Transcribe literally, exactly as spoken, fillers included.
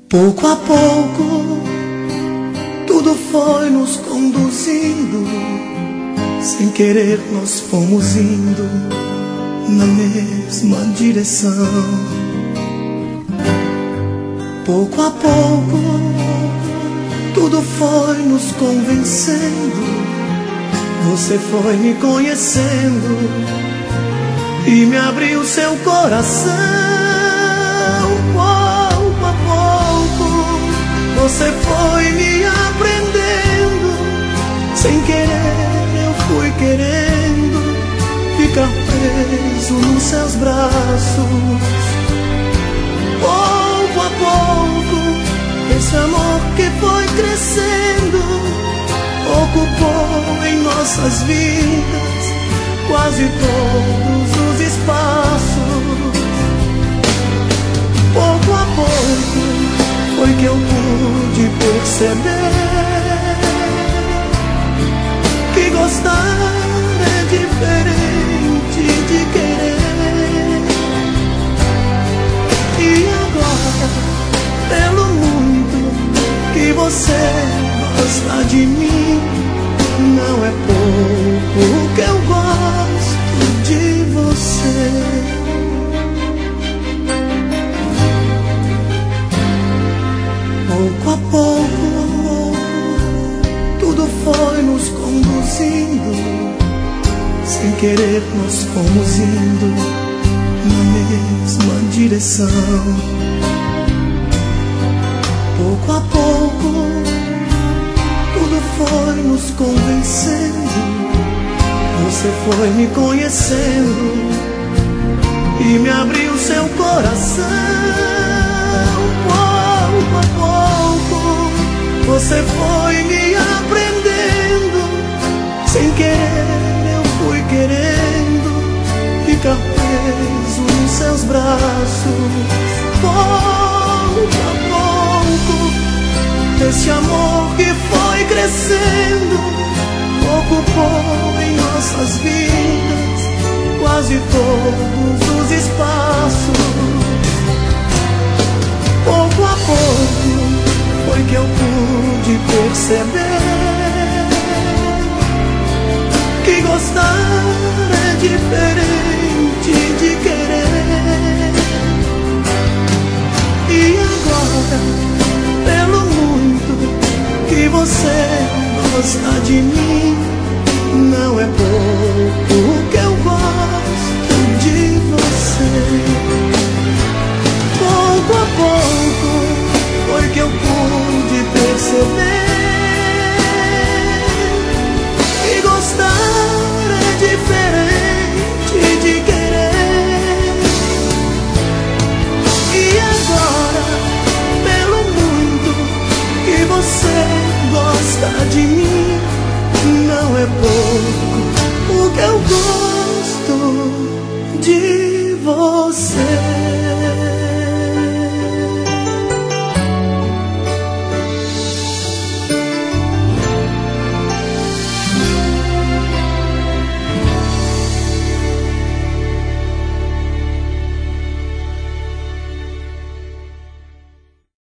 Pouco a pouco, tudo foi nos conduzindo. Sem querer nós fomos indo na mesma direção. Pouco a pouco, tudo foi nos convencendo. Você foi me conhecendo e me abriu seu coração. Pouco a pouco, você foi me aprendendo. Sem querer eu fui querendo ficar preso nos seus braços. Pouco a pouco, esse amor que foi crescendo ocupou em nossas vidas quase todos os espaços. Pouco a pouco foi que eu pude perceber que gostar é diferente de querer. E agora, pelo muito que você gosta de mim, não é pouco que eu gosto de você. Pouco a pouco, tudo foi nos conduzindo. Sem querer nós fomos indo na mesma direção. Pouco a pouco, tudo foi nos convencendo. Você foi me conhecendo e me abriu seu coração. Pouco a pouco, você foi me aprendendo. Sem querer eu fui querendo ficar preso nos seus braços. Pouco a pouco, esse amor que foi crescendo ocupou em nossas vidas quase todos os espaços. Pouco a pouco foi que eu pude perceber que gostar é diferente de querer. E agora, pelo muito que você gosta de mim, não é pouco